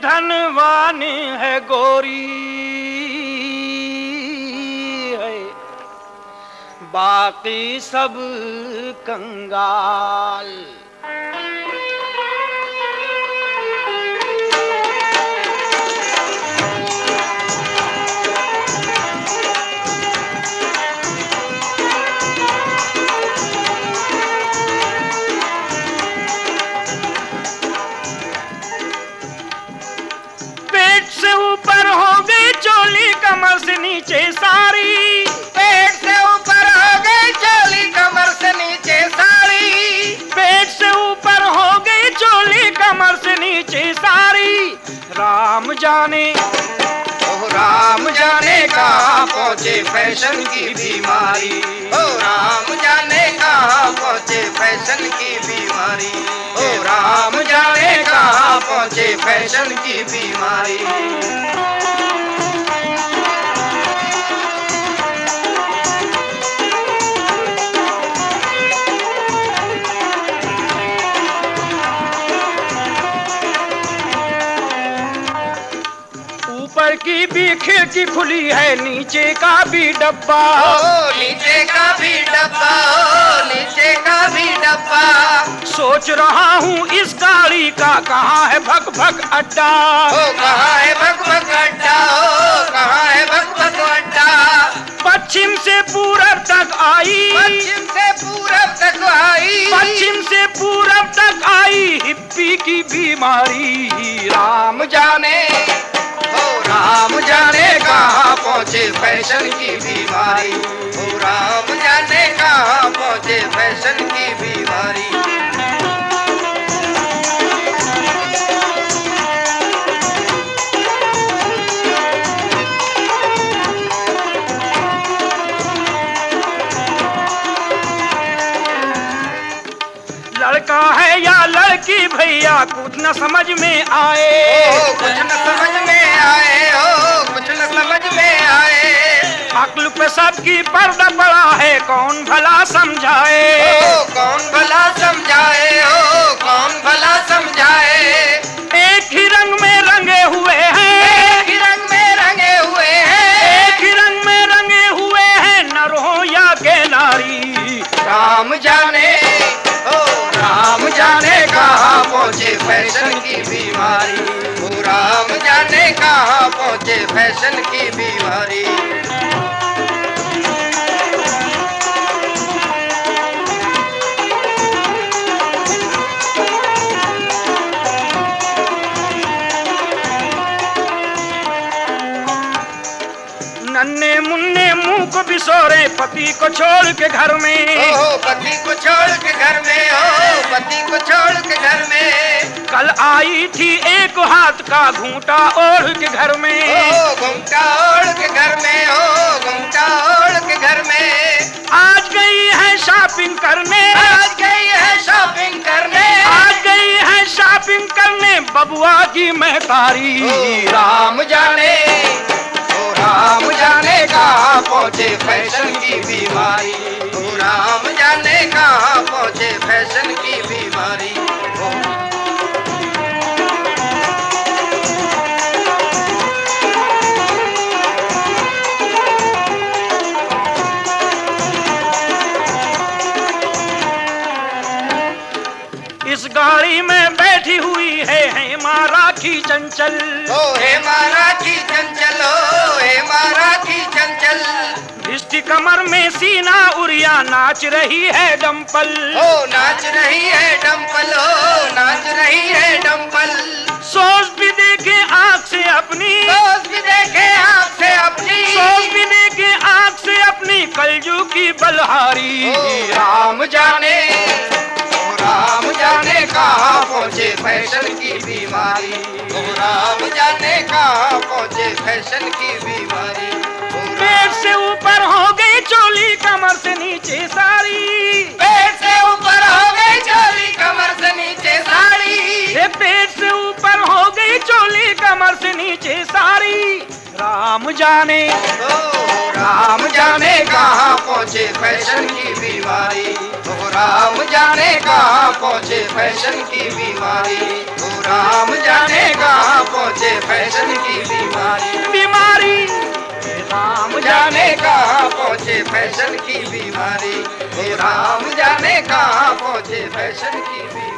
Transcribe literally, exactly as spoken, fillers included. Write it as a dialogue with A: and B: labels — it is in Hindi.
A: धनवान है गोरी है, बाकी सब कंगाल। कमर से नीचे साड़ी,
B: पेट से ऊपर हो गई चोली, कमर से नीचे साड़ी।
A: पेट से ऊपर हो गई चोली, कमर से नीचे साड़ी। राम जाने
B: ओ राम जाने कहाँ पहुँचे फैशन की बीमारी। ओ राम जाने कहाँ पहुँचे फैशन की बीमारी। ओ राम जाने कहाँ पहुँचे फैशन की बीमारी।
A: ऊपर की भी खिड़की खुली है, नीचे का भी डब्बा।
B: ओ नीचे का भी डब्बा, ओ नीचे का भी डब्बा।
A: सोच रहा हूँ इस गाड़ी का कहाँ है भग भग अड्डा।
B: ओ कहाँ है भग भग अड्डा, ओ कहाँ है भग भग अड्डा।
A: पश्चिम से पूरब तक आई,
B: पश्चिम से पूरब तक आई,
A: पश्चिम से पूरब तक आई हिप्पी की बीमारी। राम जाने
B: ओ राम जाने कहाँ पहुँचे फैशन की बीमारी। ओ राम जाने कहाँ पहुँचे फैशन की बीमारी।
A: लड़का है या लड़की भैया कुछ न समझ में आए।
B: ओ कुछ न समझ में आए, ओ कुछ न समझ में आए।
A: अक्ल पे सबकी पर्दा पड़ा है, कौन भला समझाए।
B: ओ कौन भला समझाए, ओ कौन भला समझाए।
A: एक ही रंग में रंगे हुए हैं,
B: एक ही रंग में रंगे हुए हैं,
A: एक ही रंग में रंगे हुए हैं, नर हो या के नारी।
B: राम जाने ओ राम जाने कहाँ पहुँचे फैशन की बीमारी। ओ राम जाने कहाँ पहुँचे फैशन की बीमारी।
A: नन्हे मुन्ने मुंह को बिसोरे पति को छोड़ के घर में।
B: ओ पति को छोड़ के घर में, ओ पति को छोड़ के घर में।
A: कल आई थी एक हाथ का घूंटा ओढ़ के घर में।
B: ओ घूंटा ओढ़ के घर में, ओ घूंटा ओढ़ के घर में।
A: आज गई है शॉपिंग करने,
B: आज गई है शॉपिंग करने,
A: आज गई है शॉपिंग करने बबुआ की महतारी।
B: राम जाने ओ राम जाने कहाँ पहुँचे फैशन की बीमारी। ओ राम जाने कहाँ पहुँचे फैशन की बीमारी।
A: इस गाड़ी में बैठी हुई है हेमा राखी चंचल।
B: ओ हेमा राखी चंचल, ओ हेमा राखी चंचल।
A: भिष्टी कमर में सीना उरिया नाच रही है डम्पल।
B: ओ नाच रही है डम्पल, ओ नाच रही है डम्पल।
A: सोच भी देखे आँख से अपनी,
B: सोच भी देखे आँख से अपनी,
A: सोच भी देखे आँख से अपनी कलजू की बलहारी।
B: राम जाने राम जाने कहाँ पहुँचे फैशन की बीमारी। ओ राम जाने कहाँ पहुँचे फैशन की बीमारी।
A: पेट से ऊपर हो गई चोली, कमर से नीचे साड़ी।
B: पेट से ऊपर हो गई चोली, कमर से नीचे साड़ी।
A: ये पेट से ऊपर हो गई चोली, कमर से नीचे साड़ी। राम जाने
B: ओ राम जाने कहाँ पहुँचे फैशन की बीमारी। ओ राम जाने कहाँ पहुँचे फैशन की बीमारी। ओ राम जाने कहाँ पहुँचे पहुंचे फैशन की बीमारी।
A: बीमारी राम
B: जाने कहाँ पहुंचे फैशन की बीमारी। हे राम जाने कहाँ पहुंचे फैशन की बीमारी।